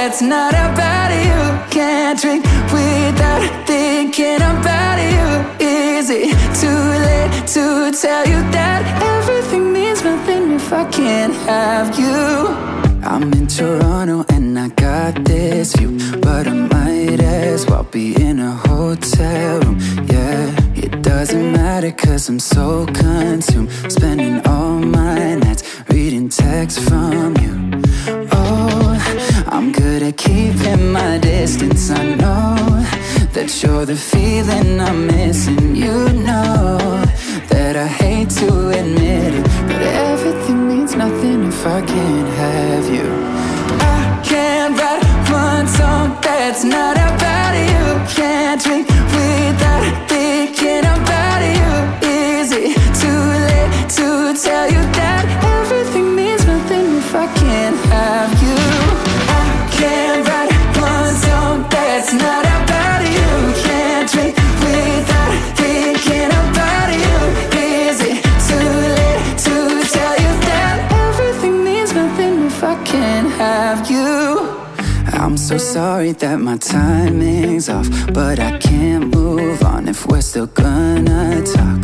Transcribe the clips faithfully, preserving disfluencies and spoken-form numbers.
that's not about you. Can't drink without thinking about you. Is it too late to tell you that everything means nothing if I can't have you? I'm in Toronto and I got this view, but I might as well be in a hotel room. Yeah, it doesn't matter cause I'm so consumed, spending all my nights reading texts from you. Oh, I'm good at keeping my distance. I know that you're the feeling I'm missing. You know that I hate to admit it, but everything means nothing if I can't have you. I can't write one song that's not about you. Can't drink without thinking about you. Is it too late to tell you that everything means nothing if I can't have you? I can't write one song that's not about you. Can't drink without thinking about you. Is it too late to tell you that everything means nothing if I can't have you? I'm so sorry that my timing's off, but I can't move on if we're still gonna talk.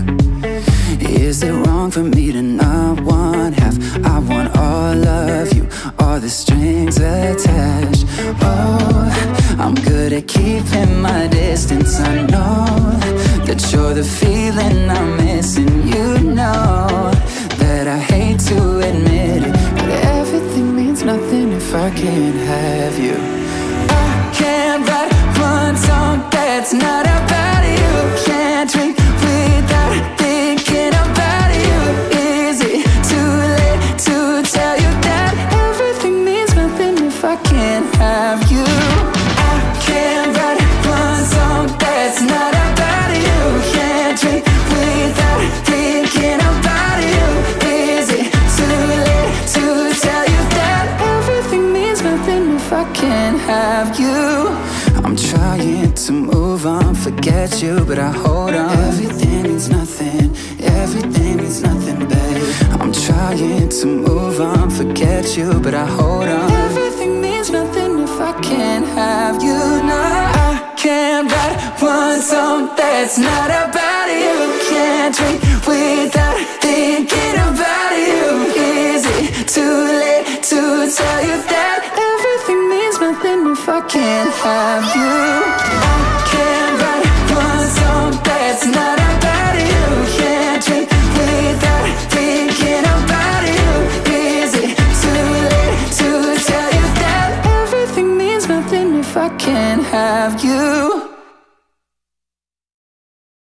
Is it wrong for me to not want half? I want all of you, all the strings attached. Oh, I'm good at keeping my distance. I know that you're the feeling I'm missing. You know that I hate to admit it, but everything means nothing if I can't have you. I can't write one song that's not about you. Can't drink without thinking about you. Is it too late to tell you that everything means nothing if I can't have you? I can't write one song that's not about you. Can't drink without thinking about you. Is it too late to tell you that everything means nothing if I can't have you? I'm trying to move on, forget you, but I hold on. Everything means nothing, everything means nothing, babe. I'm trying to move on, forget you, but I hold on. Everything means nothing if I can't have you. No, I can't write one song that's not about you. Can't drink without thinking about you. Is it too late to tell you that everything means nothing if I can't have you? I can't write one song that's not about you. Can't drink without thinking about you. Is it too late to tell you that everything means nothing if I can't have you?